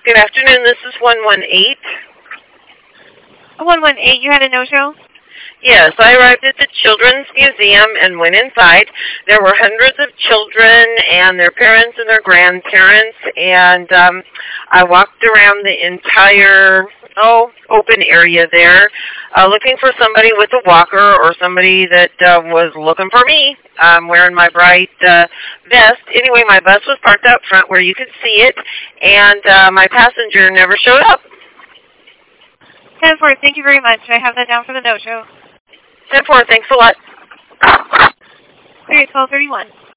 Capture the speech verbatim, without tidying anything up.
Good afternoon. This is one one eight. one one eight, you had a no-show? Yes, I arrived at the Children's Museum and went inside. There were hundreds of children and their parents and their grandparents, and um, I walked around the entire, oh, open area there, uh, looking for somebody with a walker or somebody that uh, was looking for me. I'm wearing my bright uh, vest. Anyway, my bus was parked out front where you could see it, and uh, my passenger never showed up. ten four, thank you very much. I have that down for the no-show. ten four, thanks a lot. Okay, twelve thirty-one.